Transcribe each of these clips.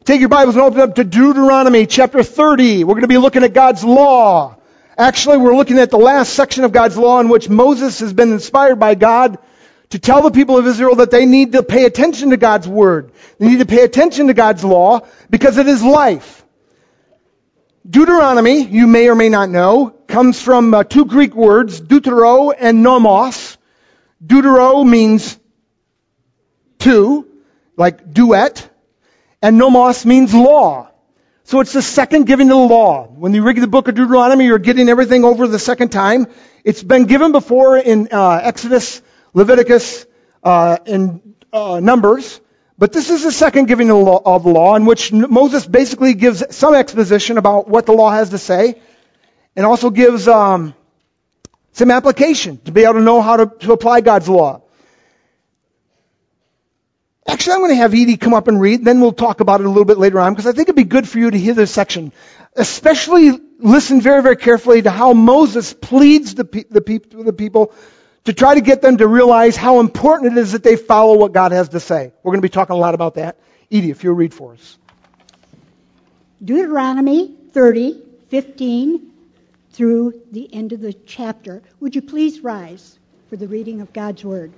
Take your Bibles and open up to Deuteronomy chapter 30. We're going to be looking at God's law. Actually, we're looking at the last section of God's law in which Moses has been inspired by God to tell the people of Israel that they need to pay attention to God's word. They need to pay attention to God's law because it is life. Deuteronomy, you may or may not know, comes from two Greek words, deutero and nomos. Deutero means two, like duet. And nomos means law. So it's the second giving of the law. When you read the book of Deuteronomy, you're getting everything over the second time. It's been given before in Exodus, Leviticus, and Numbers. But this is the second giving of the law in which Moses basically gives some exposition about what the law has to say and also gives some application to be able to know how to apply God's law. Actually, I'm going to have Edie come up and read, then we'll talk about it a little bit later on, because I think it'd be good for you to hear this section. Especially listen very, very carefully to how Moses pleads the people to try to get them to realize how important it is that they follow what God has to say. We're going to be talking a lot about that. Edie, if you'll read for us. Deuteronomy 30, 15 through the end of the chapter. Would you please rise for the reading of God's Word?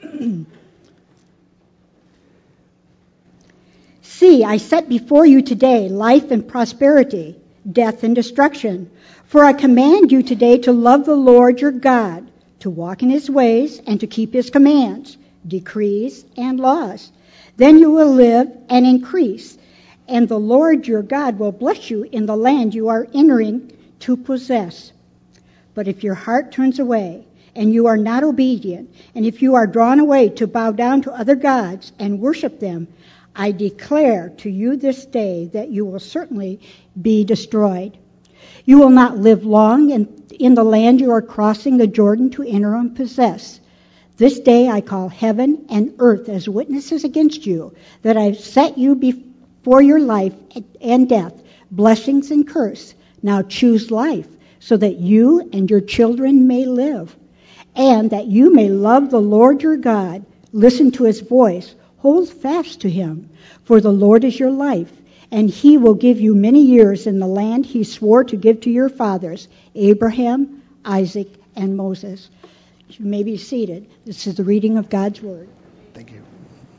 See, I set before you today life and prosperity, death and destruction. For I command you today to love the Lord your God, to walk in his ways, and to keep his commands, decrees, and laws. Then you will live and increase, and the Lord your God will bless you in the land you are entering to possess. But if your heart turns away, and you are not obedient, and if you are drawn away to bow down to other gods and worship them, I declare to you this day that you will certainly be destroyed. You will not live long in the land you are crossing the Jordan to enter and possess. This day I call heaven and earth as witnesses against you, that I have set you before your life and death, blessings and curse. Now choose life, so that you and your children may live, and that you may love the Lord your God, listen to his voice, hold fast to him, for the Lord is your life, and he will give you many years in the land he swore to give to your fathers, Abraham, Isaac, and Moses. You may be seated. This is the reading of God's Word. Thank you.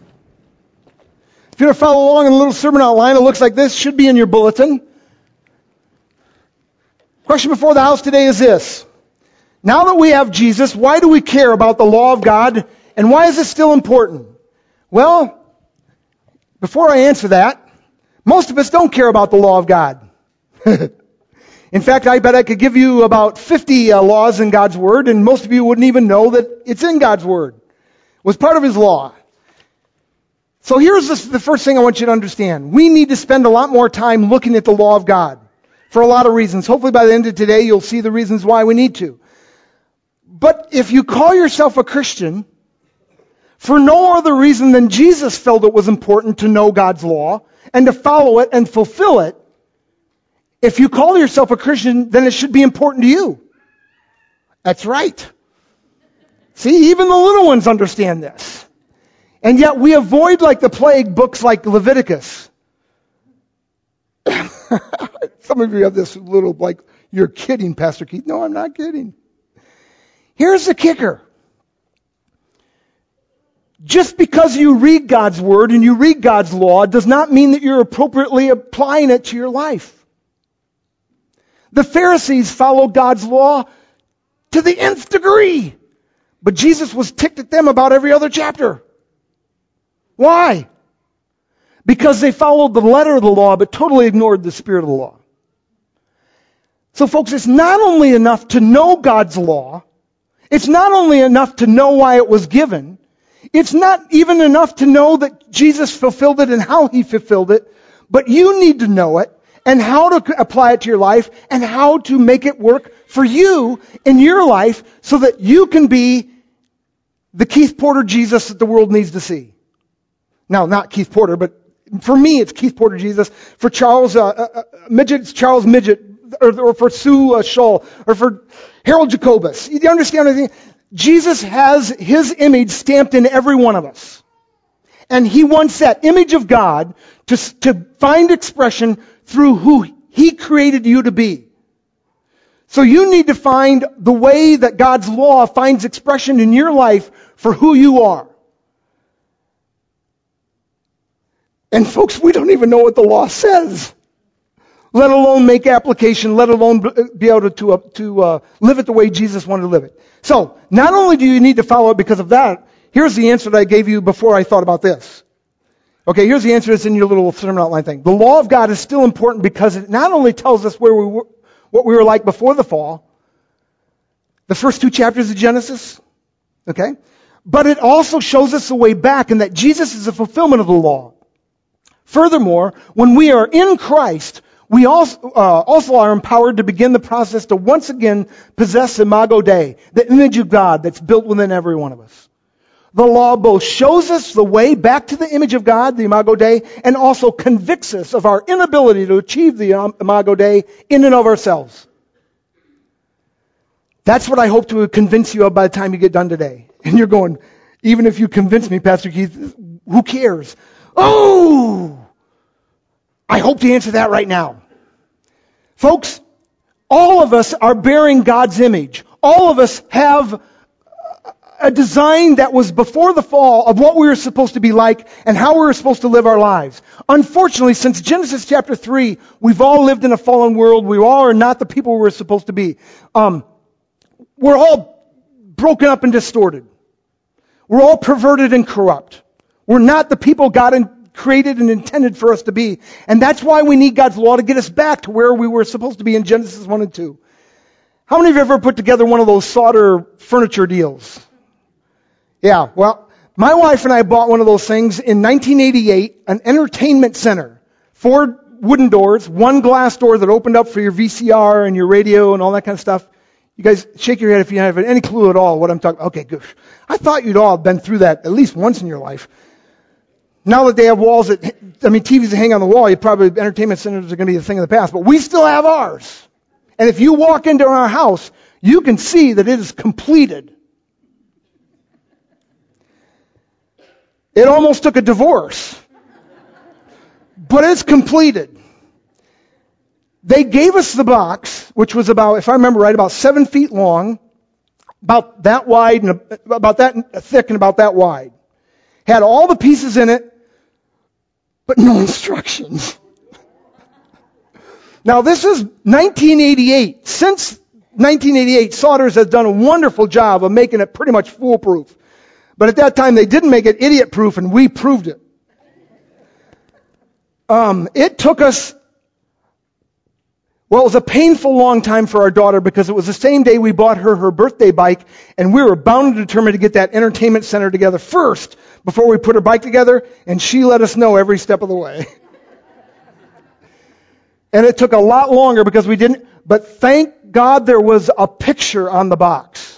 If you're going to follow along in a little sermon outline, it looks like this. Should be in your bulletin. Question before the house today is this. Now that we have Jesus, why do we care about the law of God, and why is it still important? Well, before I answer that, most of us don't care about the law of God. In fact, I bet I could give you about 50 laws in God's Word, and most of you wouldn't even know that it's in God's Word. It was part of His law. So here's the first thing I want you to understand. We need to spend a lot more time looking at the law of God for a lot of reasons. Hopefully by the end of today, you'll see the reasons why we need to. But if you call yourself a Christian, for no other reason than Jesus felt it was important to know God's law and to follow it and fulfill it, if you call yourself a Christian, then it should be important to you. That's right. See, even the little ones understand this. And yet we avoid like the plague books like Leviticus. Some of you have this little like, you're kidding, Pastor Keith. No, I'm not kidding. Here's the kicker. Just because you read God's Word and you read God's law does not mean that you're appropriately applying it to your life. The Pharisees followed God's law to the nth degree, but Jesus was ticked at them about every other chapter. Why? Because they followed the letter of the law but totally ignored the spirit of the law. So folks, it's not only enough to know God's law, it's not only enough to know why it was given, it's not even enough to know that Jesus fulfilled it and how He fulfilled it, but you need to know it and how to apply it to your life and how to make it work for you in your life so that you can be the Keith Porter Jesus that the world needs to see. Now, not Keith Porter, but for me it's Keith Porter Jesus. For Charles Midget, it's Charles Midget, or for Sue Scholl, or for Harold Jacobus. You understand anything? Jesus has His image stamped in every one of us. And He wants that image of God to find expression through who He created you to be. So you need to find the way that God's law finds expression in your life for who you are. And folks, we don't even know what the law says, let alone make application, let alone be able to live it the way Jesus wanted to live it. So, not only do you need to follow it because of that, here's the answer that I gave you before I thought about this. Okay, here's the answer that's in your little sermon outline thing. The law of God is still important because it not only tells us where we were, what we were like before the fall, the first 2 chapters of Genesis, okay, but it also shows us the way back and that Jesus is a fulfillment of the law. Furthermore, when we are in Christ, we also are empowered to begin the process to once again possess Imago Dei, the image of God that's built within every one of us. The law both shows us the way back to the image of God, the Imago Dei, and also convicts us of our inability to achieve the Imago Dei in and of ourselves. That's what I hope to convince you of by the time you get done today. And you're going, even if you convince me, Pastor Keith, who cares? Oh! I hope to answer that right now. Folks, all of us are bearing God's image. All of us have a design that was before the fall of what we were supposed to be like and how we were supposed to live our lives. Unfortunately, since Genesis chapter 3, we've all lived in a fallen world. We all are not the people we're supposed to be. We're all broken up and distorted. We're all perverted and corrupt. We're not the people God created and intended for us to be. And that's why we need God's law to get us back to where we were supposed to be in Genesis 1 and 2. How many of you have ever put together one of those solder furniture deals? Yeah, well, my wife and I bought one of those things in 1988, an entertainment center. 4 wooden doors, 1 glass door that opened up for your VCR and your radio and all that kind of stuff. You guys shake your head if you have any clue at all what I'm talking about. Okay, good. I thought you'd all been through that at least once in your life. Now that they have walls TVs that hang on the wall, entertainment centers are going to be a thing of the past. But we still have ours. And if you walk into our house, you can see that it is completed. It almost took a divorce. But it's completed. They gave us the box, which was about, if I remember right, about 7 feet long, about that wide, and about that thick and about that wide. Had all the pieces in it, but no instructions. Now this is 1988. Since 1988, Solders has done a wonderful job of making it pretty much foolproof. But at that time, they didn't make it idiot-proof, and we proved it. It took us, well, it was a painful long time for our daughter because it was the same day we bought her birthday bike, and we were bound and determined to get that entertainment center together first before we put her bike together, and she let us know every step of the way. And it took a lot longer because we didn't, but thank God there was a picture on the box.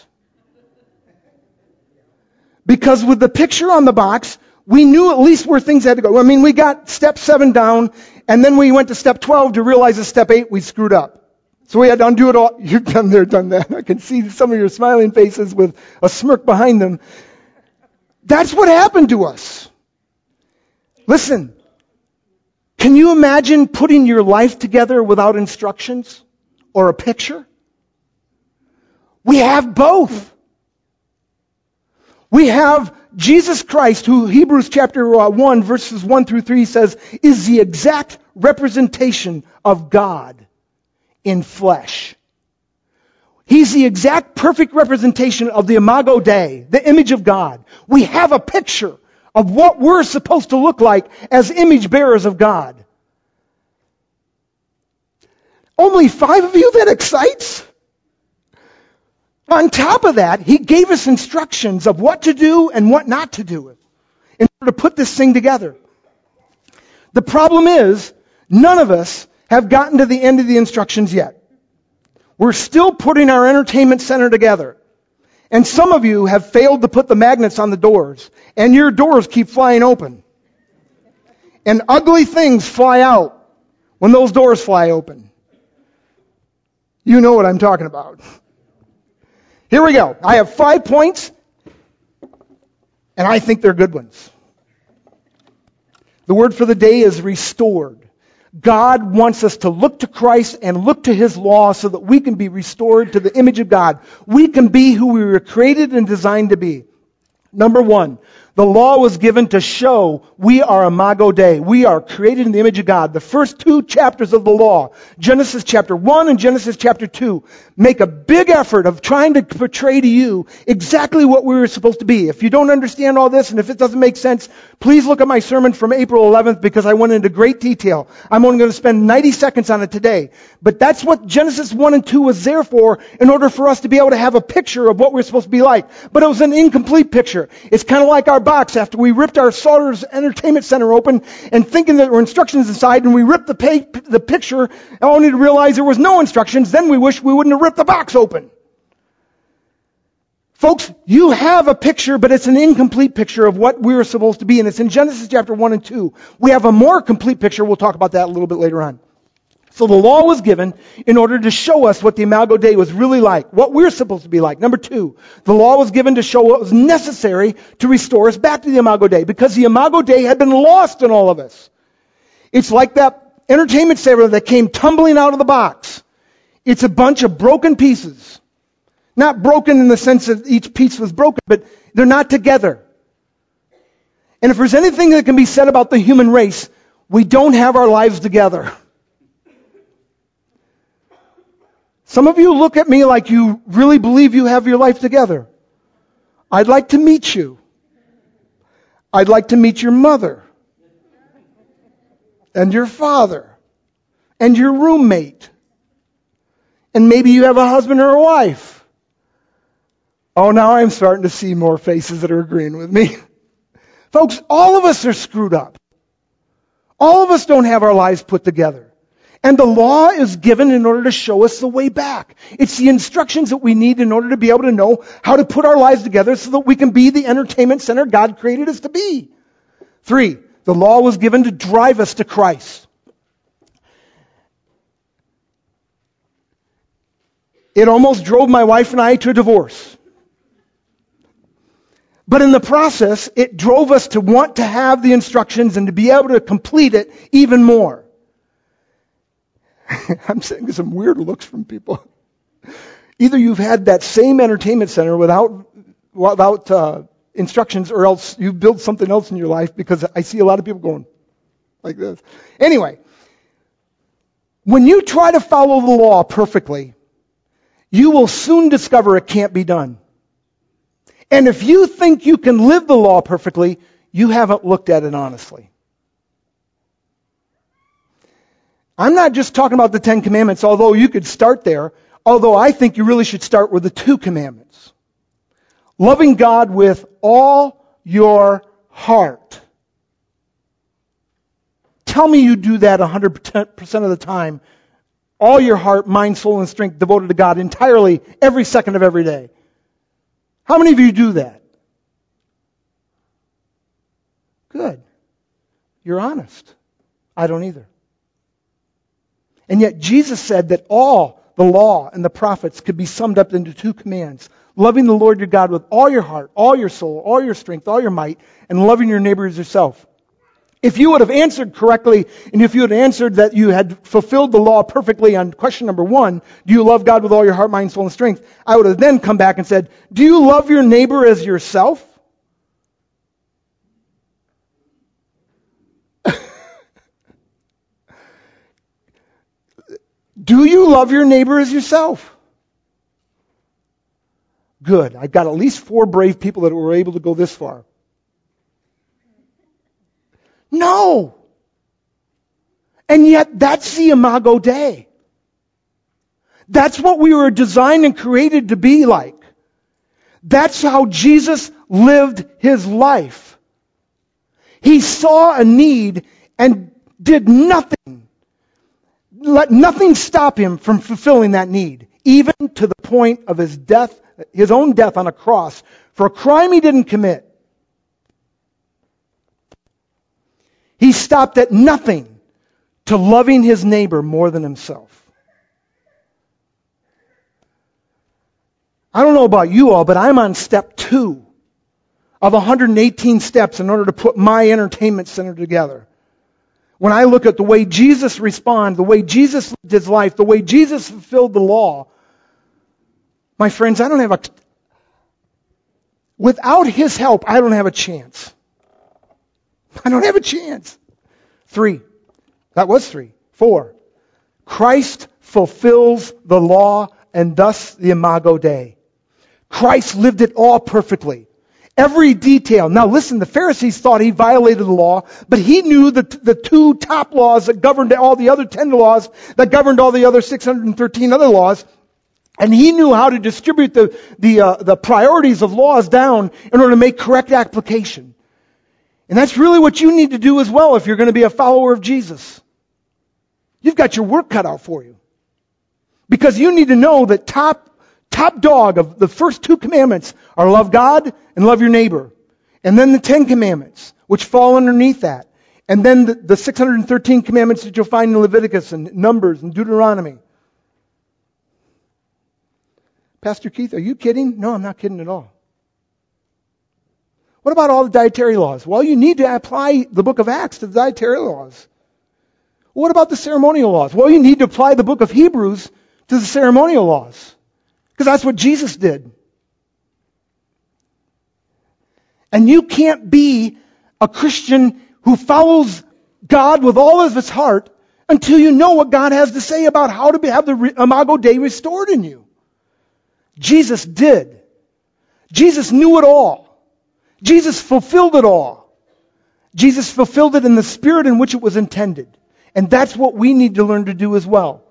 Because with the picture on the box, we knew at least where things had to go. I mean, we got step 7 down, and then we went to step 12 to realize that step 8 we screwed up. So we had to undo it all. You've done there, done that. I can see some of your smiling faces with a smirk behind them. That's what happened to us. Listen, can you imagine putting your life together without instructions or a picture? We have both. We have Jesus Christ, who Hebrews chapter 1, verses 1 through 3 says, is the exact representation of God in flesh. He's the exact perfect representation of the Imago Dei, the image of God. We have a picture of what we're supposed to look like as image bearers of God. Only 5 of you? That excites? On top of that, He gave us instructions of what to do and what not to do in order to put this thing together. The problem is, none of us have gotten to the end of the instructions yet. We're still putting our entertainment center together. And some of you have failed to put the magnets on the doors, and your doors keep flying open. And ugly things fly out when those doors fly open. You know what I'm talking about. Here we go. I have 5 points, and I think they're good ones. The word for the day is restored. God wants us to look to Christ and look to His law so that we can be restored to the image of God. We can be who we were created and designed to be. Number one, the law was given to show we are Imago Dei. We are created in the image of God. The first two chapters of the law, Genesis chapter 1 and Genesis chapter 2, make a big effort of trying to portray to you exactly what we were supposed to be. If you don't understand all this and if it doesn't make sense, please look at my sermon from April 11th because I went into great detail. I'm only going to spend 90 seconds on it today. But that's what Genesis 1 and 2 was there for in order for us to be able to have a picture of what we're supposed to be like. But it was an incomplete picture. It's kind of like our box after we ripped our Sauter's Entertainment Center open and thinking that there were instructions inside, and we ripped the picture only to realize there was no instructions. Then we wish we wouldn't have ripped the box open. Folks, you have a picture, but it's an incomplete picture of what we were supposed to be, and it's in Genesis chapter 1 and 2. We have a more complete picture. We'll talk about that a little bit later on. So the law was given in order to show us what the Imago Dei was really like, what we're supposed to be like. Number two, the law was given to show what was necessary to restore us back to the Imago Dei, because the Imago Dei had been lost in all of us. It's like that entertainment center that came tumbling out of the box. It's a bunch of broken pieces. Not broken in the sense that each piece was broken, but they're not together. And if there's anything that can be said about the human race, we don't have our lives together. Some of you look at me like you really believe you have your life together. I'd like to meet you. I'd like to meet your mother and your father and your roommate. And maybe you have a husband or a wife. Oh, now I'm starting to see more faces that are agreeing with me. Folks, all of us are screwed up. All of us don't have our lives put together. And the law is given in order to show us the way back. It's the instructions that we need in order to be able to know how to put our lives together so that we can be the entertainment center God created us to be. 3, the law was given to drive us to Christ. It almost drove my wife and I to a divorce. But in the process, it drove us to want to have the instructions and to be able to complete it even more. I'm seeing some weird looks from people. Either you've had that same entertainment center without instructions, or else you've built something else in your life, because I see a lot of people going like this. Anyway, when you try to follow the law perfectly, you will soon discover it can't be done. And if you think you can live the law perfectly, you haven't looked at it honestly. I'm not just talking about the 10 Commandments, although you could start there, although I think you really should start with the 2 commandments. Loving God with all your heart. Tell me you do that 100% of the time. All your heart, mind, soul, and strength devoted to God entirely, every second of every day. How many of you do that? Good. You're honest. I don't either. And yet Jesus said that all the law and the prophets could be summed up into 2 commands. Loving the Lord your God with all your heart, all your soul, all your strength, all your might, and loving your neighbor as yourself. If you would have answered correctly, and if you had answered that you had fulfilled the law perfectly on question number 1, do you love God with all your heart, mind, soul, and strength? I would have then come back and said, do you love your neighbor as yourself? Do you love your neighbor as yourself? Good. I've got at least 4 brave people that were able to go this far. No. And yet that's the Imago Dei. That's what we were designed and created to be like. That's how Jesus lived his life. He saw a need and did nothing. Let nothing stop him from fulfilling that need, even to the point of his death, his own death on a cross, for a crime he didn't commit. He stopped at nothing to loving his neighbor more than himself. I don't know about you all, but I'm on step 2 of 118 steps in order to put my entertainment center together. when I look at the way Jesus responded, the way Jesus lived his life, the way Jesus fulfilled the law, my friends, without his help, I don't have a chance. I don't have a chance. 3. That was 3. 4. Christ fulfills the law and thus the Imago Dei. Christ lived it all perfectly. Every detail. Now listen, the Pharisees thought he violated the law, but he knew the 2 top laws that governed all the other 10 laws, that governed all the other 613 other laws. And he knew how to distribute the priorities of laws down in order to make correct application. And that's really what you need to do as well if you're going to be a follower of Jesus. You've got your work cut out for you. Because you need to know that top dog of the first 2 commandments are love God and love your neighbor. And then the 10 commandments, which fall underneath that. And then the 613 commandments that you'll find in Leviticus and Numbers and Deuteronomy. Pastor Keith, are you kidding? No, I'm not kidding at all. What about all the dietary laws? Well, you need to apply the book of Acts to the dietary laws. What about the ceremonial laws? Well, you need to apply the book of Hebrews to the ceremonial laws. Because that's what Jesus did. And you can't be a Christian who follows God with all of his heart until you know what God has to say about how to have the Imago Dei restored in you. Jesus did. Jesus knew it all. Jesus fulfilled it all. Jesus fulfilled it in the spirit in which it was intended. And that's what we need to learn to do as well.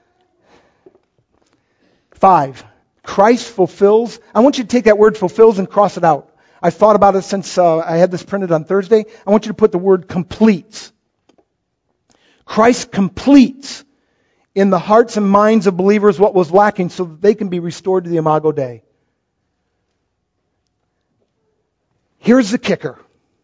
5. Christ fulfills. I want you to take that word fulfills and cross it out. I've thought about it since I had this printed on Thursday. I want you to put the word completes. Christ completes in the hearts and minds of believers what was lacking so that they can be restored to the Imago Dei. Here's the kicker.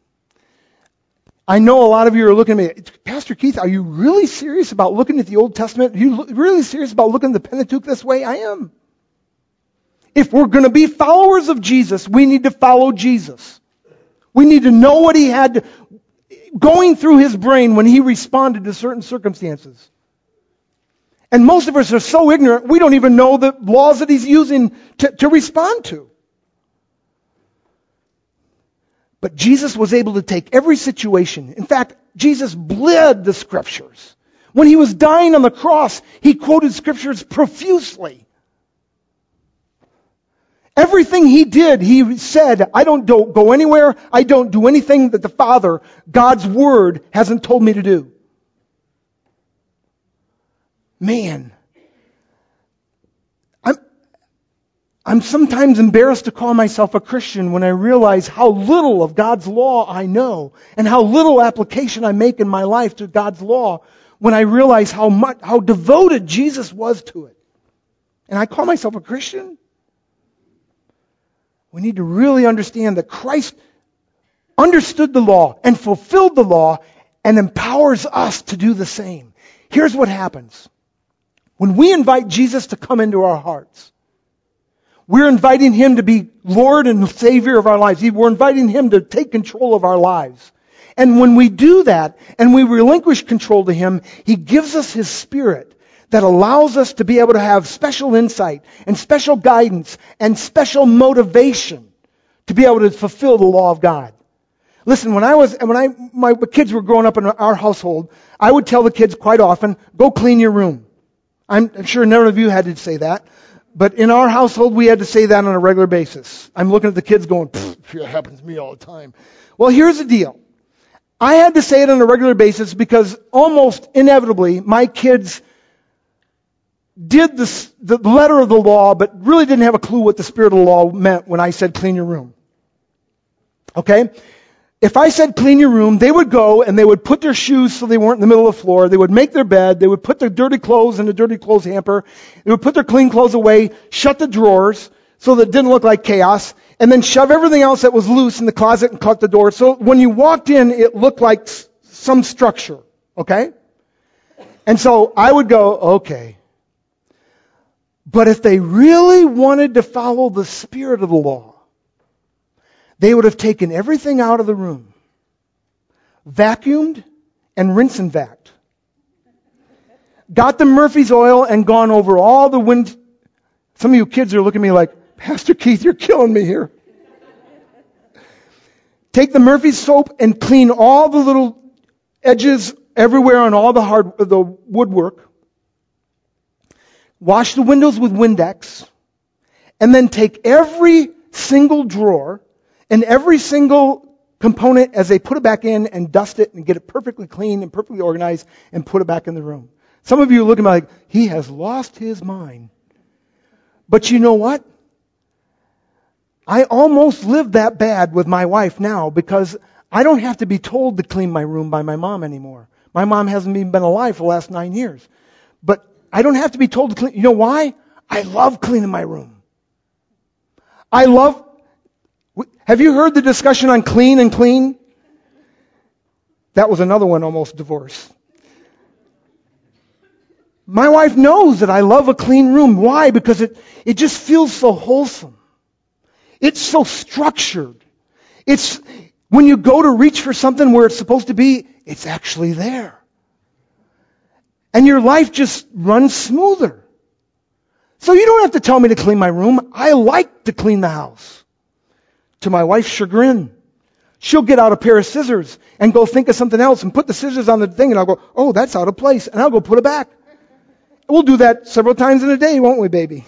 I know a lot of you are looking at me, Pastor Keith, are you really serious about looking at the Old Testament? Are you really serious about looking at the Pentateuch this way? I am. If we're going to be followers of Jesus, we need to follow Jesus. We need to know what he had going through his brain when he responded to certain circumstances. And most of us are so ignorant, we don't even know the laws that he's using to respond to. But Jesus was able to take every situation. In fact, Jesus bled the Scriptures. When he was dying on the cross, he quoted Scriptures profusely. Everything he did, he said, I don't go anywhere, I don't do anything that the Father, God's Word, hasn't told me to do. Man, I'm sometimes embarrassed to call myself a Christian when I realize how little of God's law I know and how little application I make in my life to God's law when I realize how devoted Jesus was to it. And I call myself a Christian? We need to really understand that Christ understood the law and fulfilled the law and empowers us to do the same. Here's what happens. When we invite Jesus to come into our hearts, we're inviting him to be Lord and Savior of our lives. We're inviting him to take control of our lives. And when we do that and we relinquish control to him, he gives us his Spirit that allows us to be able to have special insight and special guidance and special motivation to be able to fulfill the law of God. Listen, when my kids were growing up in our household, I would tell the kids quite often, go clean your room. I'm sure none of you had to say that. But in our household, we had to say that on a regular basis. I'm looking at the kids going, it happens to me all the time. Well, here's the deal. I had to say it on a regular basis because almost inevitably, my kids did the letter of the law, but really didn't have a clue what the spirit of the law meant when I said clean your room. Okay? If I said clean your room, they would go and they would put their shoes so they weren't in the middle of the floor. They would make their bed. They would put their dirty clothes in the dirty clothes hamper. They would put their clean clothes away, shut the drawers so that it didn't look like chaos, and then shove everything else that was loose in the closet and cut the door. So when you walked in, it looked like some structure. Okay? And so I would go, okay. But if they really wanted to follow the spirit of the law, they would have taken everything out of the room, vacuumed, and rinse and vac. Got the Murphy's oil and gone over all the wind. Some of you kids are looking at me like, Pastor Keith, you're killing me here. Take the Murphy's soap and clean all the little edges everywhere on all the woodwork. Wash the windows with Windex. And then take every single drawer and every single component as they put it back in and dust it and get it perfectly clean and perfectly organized and put it back in the room. Some of you are looking like, he has lost his mind. But you know what? I almost live that bad with my wife now because I don't have to be told to clean my room by my mom anymore. My mom hasn't even been alive for the last 9 years. But I don't have to be told to clean. You know why? I love cleaning my room. Have you heard the discussion on clean and clean? That was another one, almost divorce. My wife knows that I love a clean room. Why? Because it just feels so wholesome. It's so structured. It's when you go to reach for something where it's supposed to be, it's actually there. And your life just runs smoother. So you don't have to tell me to clean my room. I like to clean the house. To my wife's chagrin. She'll get out a pair of scissors and go think of something else and put the scissors on the thing and I'll go, oh, that's out of place. And I'll go put it back. We'll do that several times in a day, won't we, baby?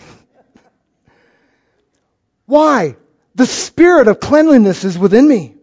Why? The spirit of cleanliness is within me.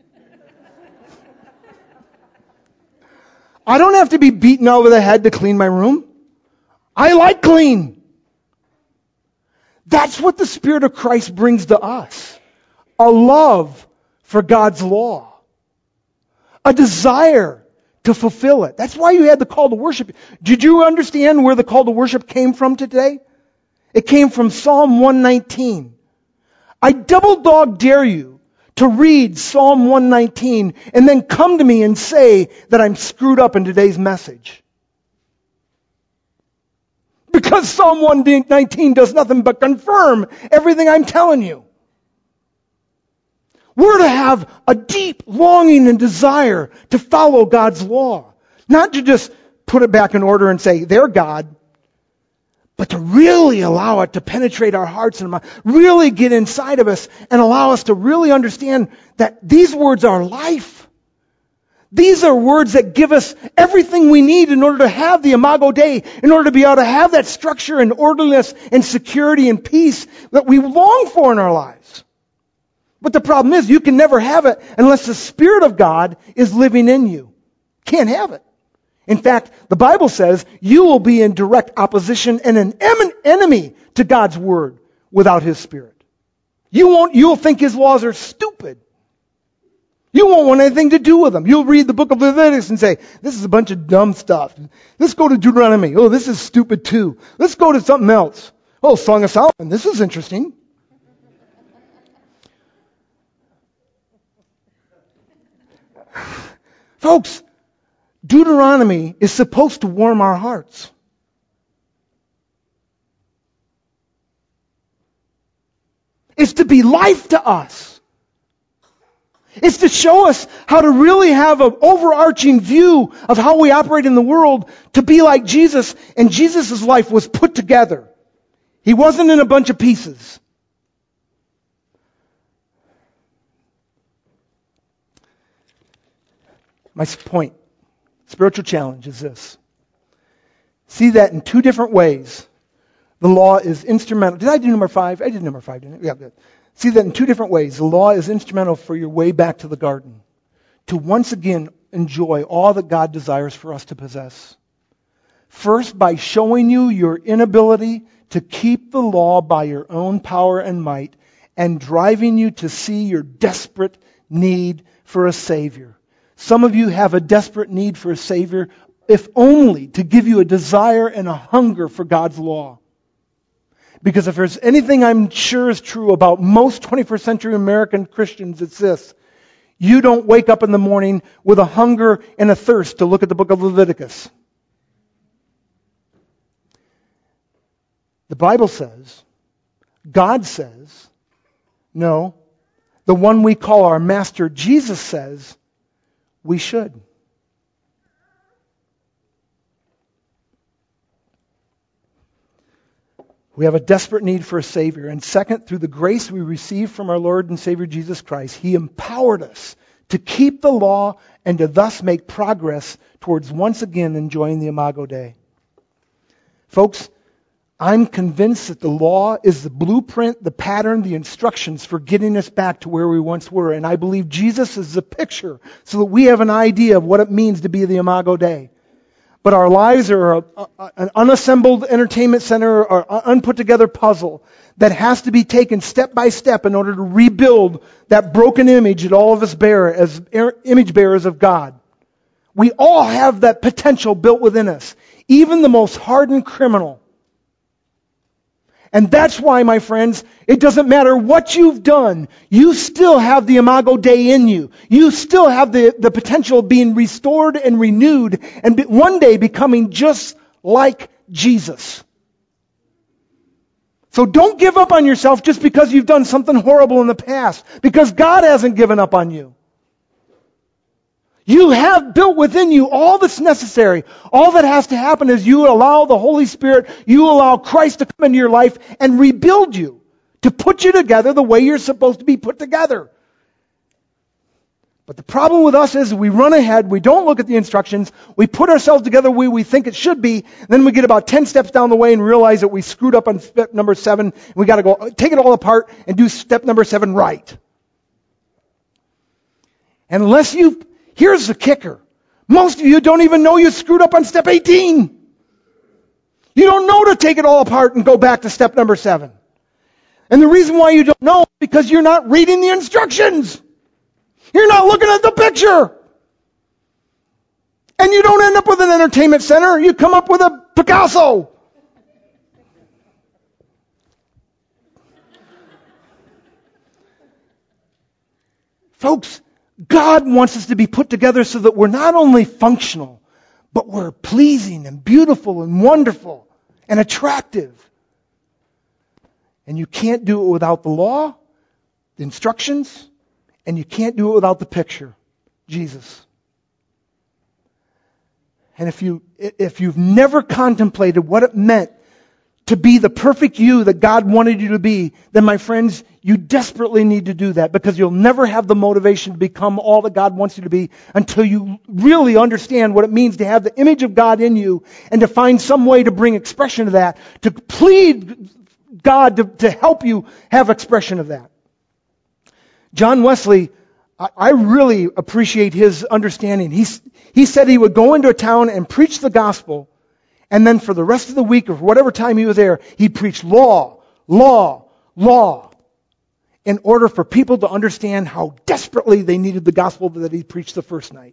I don't have to be beaten over the head to clean my room. I like clean. That's what the Spirit of Christ brings to us. A love for God's law. A desire to fulfill it. That's why you had the call to worship. Did you understand where the call to worship came from today? It came from Psalm 119. I double dog dare you to read Psalm 119 and then come to me and say that I'm screwed up in today's message. Because Psalm 119 does nothing but confirm everything I'm telling you. We're to have a deep longing and desire to follow God's law. Not to just put it back in order and say, they're God. But to really allow it to penetrate our hearts and minds, really get inside of us and allow us to really understand that these words are life. These are words that give us everything we need in order to have the Imago Dei, in order to be able to have that structure and orderliness and security and peace that we long for in our lives. But the problem is you can never have it unless the Spirit of God is living in you. Can't have it. In fact, the Bible says you will be in direct opposition and an enemy to God's Word without His Spirit. You'll think His laws are stupid. You won't want anything to do with them. You'll read the book of Leviticus and say, this is a bunch of dumb stuff. Let's go to Deuteronomy. Oh, this is stupid too. Let's go to something else. Oh, Song of Solomon. This is interesting. Folks, Deuteronomy is supposed to warm our hearts. It's to be life to us. It's to show us how to really have an overarching view of how we operate in the world to be like Jesus. And Jesus' life was put together. He wasn't in a bunch of pieces. My point, spiritual challenge is this. See that in two different ways. The law is instrumental. Did I do number 5? I did number 5, didn't I? Yeah, good. See that in two different ways. The law is instrumental for your way back to the garden. To once again enjoy all that God desires for us to possess. First, by showing you your inability to keep the law by your own power and might, and driving you to see your desperate need for a Savior. Some of you have a desperate need for a Savior, if only to give you a desire and a hunger for God's law. Because if there's anything I'm sure is true about most 21st century American Christians, it's this. You don't wake up in the morning with a hunger and a thirst to look at the book of Leviticus. The Bible says, God says, no, the one we call our Master Jesus says, we should. We have a desperate need for a Savior. And second, through the grace we receive from our Lord and Savior Jesus Christ, He empowered us to keep the law and to thus make progress towards once again enjoying the Imago Dei. Folks, I'm convinced that the law is the blueprint, the pattern, the instructions for getting us back to where we once were. And I believe Jesus is the picture so that we have an idea of what it means to be the Imago Dei. But our lives are an unassembled entertainment center or unput together puzzle that has to be taken step by step in order to rebuild that broken image that all of us bear as image bearers of God. We all have that potential built within us, even the most hardened criminal. And that's why, my friends, it doesn't matter what you've done, you still have the Imago Dei in you. You still have the potential of being restored and renewed and one day becoming just like Jesus. So don't give up on yourself just because you've done something horrible in the past, because God hasn't given up on you. You have built within you all that's necessary. All that has to happen is you allow the Holy Spirit, you allow Christ to come into your life and rebuild you, to put you together the way you're supposed to be put together. But the problem with us is we run ahead, we don't look at the instructions, we put ourselves together the way we think it should be, and then we get about 10 steps down the way and realize that we screwed up on step number 7, and we got to go take it all apart and do step number 7 right. And here's the kicker. Most of you don't even know you screwed up on step 18. You don't know to take it all apart and go back to step number 7. And the reason why you don't know is because you're not reading the instructions. You're not looking at the picture. And you don't end up with an entertainment center. You come up with a Picasso. Folks, God wants us to be put together so that we're not only functional, but we're pleasing and beautiful and wonderful and attractive. And you can't do it without the law, the instructions, and you can't do it without the picture, Jesus. And if you've never contemplated what it meant to be the perfect you that God wanted you to be, then my friends, you desperately need to do that, because you'll never have the motivation to become all that God wants you to be until you really understand what it means to have the image of God in you and to find some way to bring expression to that, to plead God to help you have expression of that. John Wesley, I really appreciate his understanding. He said he would go into a town and preach the gospel, and then for the rest of the week or whatever time he was there, he'd preach law, law, law, in order for people to understand how desperately they needed the gospel that he preached the first night.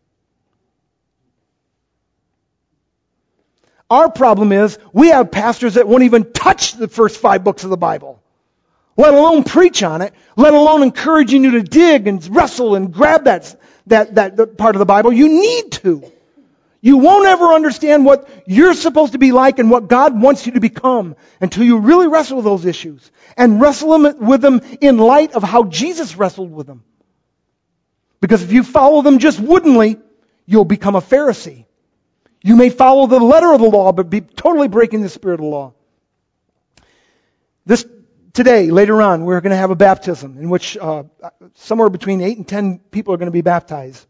Our problem is we have pastors that won't even touch the first 5 books of the Bible, let alone preach on it, let alone encouraging you to dig and wrestle and grab that part of the Bible. You need to. You won't ever understand what you're supposed to be like and what God wants you to become until you really wrestle with those issues and wrestle with them in light of how Jesus wrestled with them. Because if you follow them just woodenly, you'll become a Pharisee. You may follow the letter of the law, but be totally breaking the spirit of the law. Today, later on, we're going to have a baptism in which somewhere between 8 and 10 people are going to be baptized.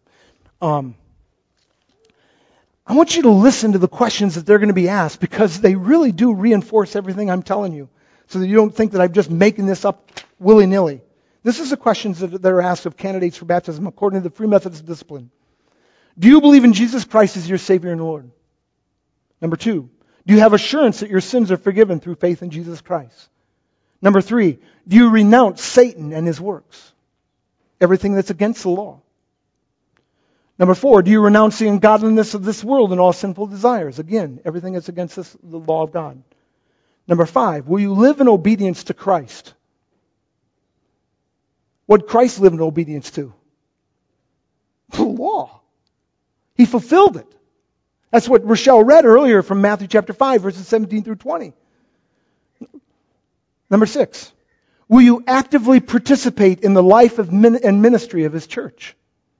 I want you to listen to the questions that they're going to be asked, because they really do reinforce everything I'm telling you, so that you don't think that I'm just making this up willy-nilly. This is the questions that are asked of candidates for baptism according to the Free Methodist discipline. Do you believe in Jesus Christ as your Savior and Lord? Number 2, do you have assurance that your sins are forgiven through faith in Jesus Christ? Number 3, do you renounce Satan and his works? Everything that's against the law. Number 4, do you renounce the ungodliness of this world and all sinful desires? Again, everything that's against the law of God. Number 5, will you live in obedience to Christ? What did Christ live in obedience to? The law. He fulfilled it. That's what Rochelle read earlier from Matthew chapter 5, verses 17 through 20. Number 6, will you actively participate in the life and ministry of His church?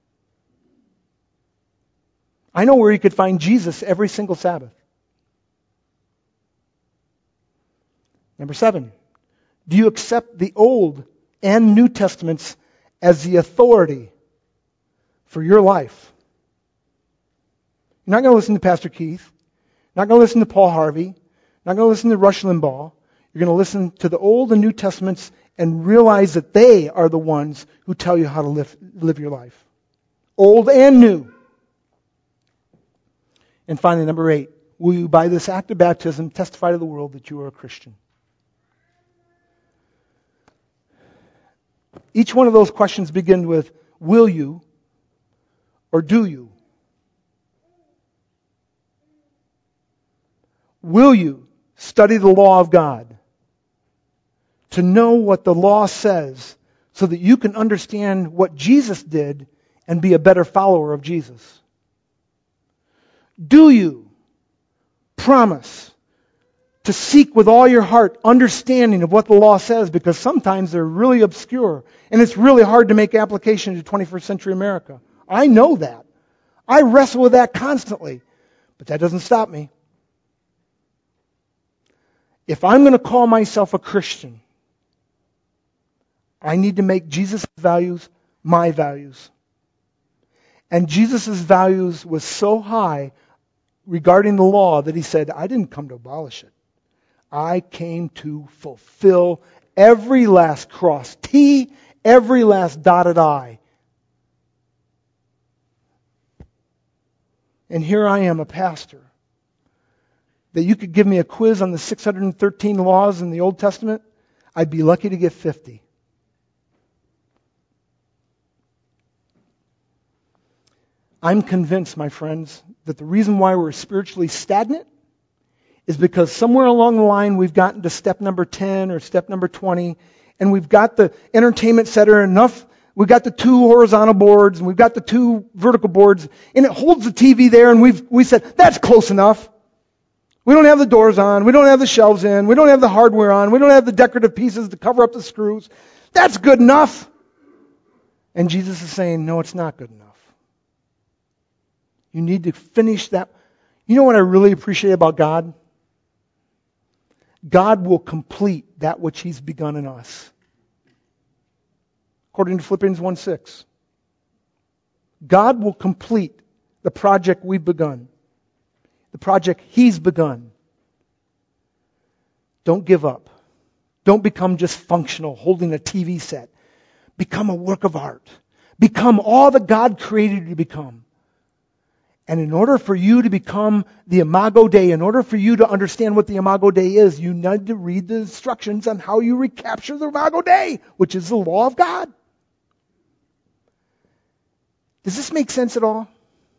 I know where you could find Jesus every single Sabbath. Number 7, do you accept the Old and New Testaments as the authority for your life? You're not going to listen to Pastor Keith. Not going to listen to Paul Harvey. Not going to listen to Rush Limbaugh. You're going to listen to the Old and New Testaments and realize that they are the ones who tell you how to live your life. Old and new. And finally, number 8, will you, by this act of baptism, testify to the world that you are a Christian? Each one of those questions begin with, will you or do you? Will you study the law of God to know what the law says so that you can understand what Jesus did and be a better follower of Jesus? Do you promise to seek with all your heart understanding of what the law says? Because sometimes they're really obscure and it's really hard to make application to 21st century America. I know that. I wrestle with that constantly. But that doesn't stop me. If I'm going to call myself a Christian, I need to make Jesus' values my values. And Jesus' values was so high regarding the law that he said, I didn't come to abolish it. I came to fulfill every last crossed T, every last dotted I. And here I am, a pastor, that you could give me a quiz on the 613 laws in the Old Testament, I'd be lucky to get 50. I'm convinced, my friends, that the reason why we're spiritually stagnant is because somewhere along the line we've gotten to step number 10 or step number 20, and we've got the entertainment center enough. We've got the 2 horizontal boards, and we've got the 2 vertical boards, and it holds the TV there, and we said, that's close enough. We don't have the doors on. We don't have the shelves in. We don't have the hardware on. We don't have the decorative pieces to cover up the screws. That's good enough. And Jesus is saying, no, it's not good enough. You need to finish that. You know what I really appreciate about God? God will complete that which He's begun in us. According to Philippians 1:6. God will complete the project we've begun. The project He's begun. Don't give up. Don't become just functional, holding a TV set. Become a work of art. Become all that God created you to become. And in order for you to become the Imago Dei, in order for you to understand what the Imago Dei is, you need to read the instructions on how you recapture the Imago Dei, which is the law of God. Does this make sense at all?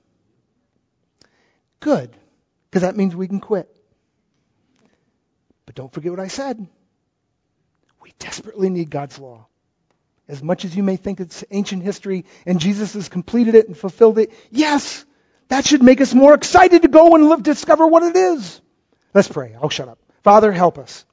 Good, because that means we can quit. But don't forget what I said. We desperately need God's law. As much as you may think it's ancient history and Jesus has completed it and fulfilled it, yes, that should make us more excited to go and discover what it is. Let's pray. I'll shut up. Father, help us.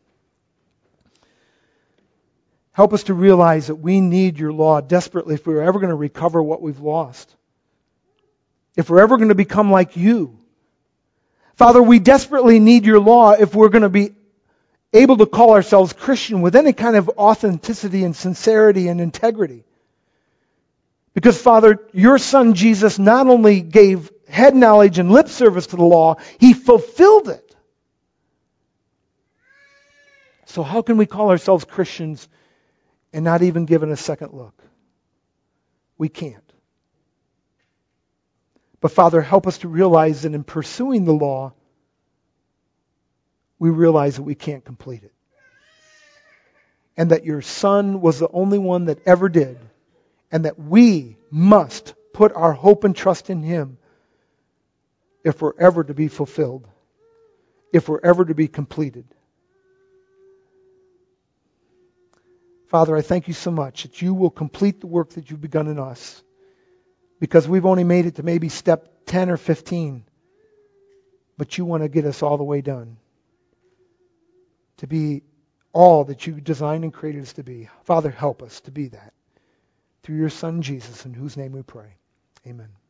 Help us to realize that we need your law desperately if we're ever going to recover what we've lost. If we're ever going to become like you. Father, we desperately need your law if we're going to be able to call ourselves Christian with any kind of authenticity and sincerity and integrity. Because, Father, your Son Jesus not only gave head knowledge and lip service to the law, He fulfilled it. So how can we call ourselves Christians and not even give it a second look? We can't. But Father, help us to realize that in pursuing the law, we realize that we can't complete it. And that your Son was the only one that ever did. And that we must put our hope and trust in Him if we're ever to be fulfilled. If we're ever to be completed. Father, I thank you so much that you will complete the work that you've begun in us. Because we've only made it to maybe step 10 or 15. But you want to get us all the way done. To be all that you designed and created us to be. Father, help us to be that. Through your Son, Jesus, in whose name we pray. Amen.